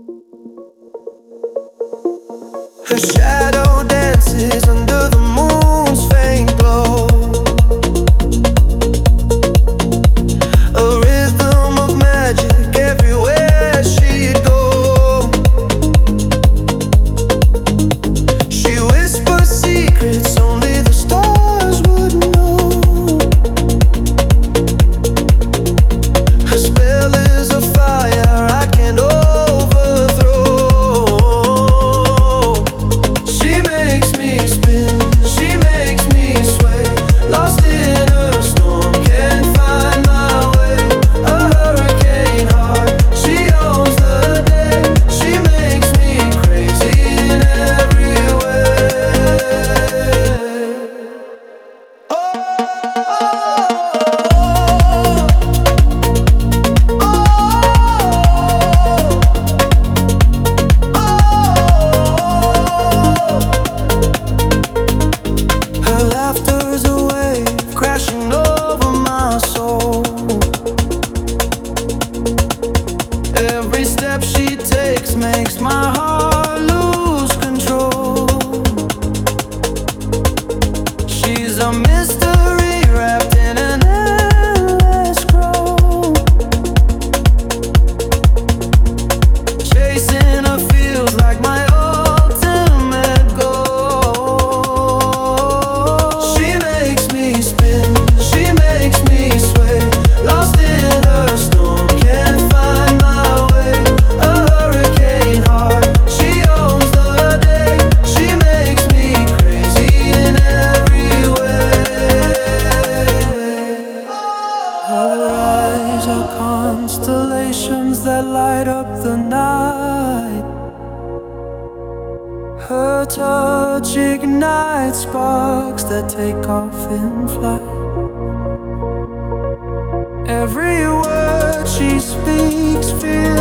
Her shadow dances under the moon's faint glow. A rhythm of magic everywhere she'd go. She whispers secrets only the stars would know. Her spell is a fire I can't overthrow. She makes me spin, she makes me sway. Lost in her storm, can't find my way. A hurricane heart, she owns the day. She makes me crazy in every way. Her laughter's a wave crashing over my soul. Every step she takes makes my heart lose control. She's a mystery wrapped in an endless scroll. Chasing her feels like my ultimate goal. She makes me spin, she makes me sway. Lost in her storm, can't find my way. A hurricane heart, she owns the day. She makes me crazy in every way. Her eyes are constellations that light up the night. Her touch ignites sparks that take off in flight. Every word she speaks feels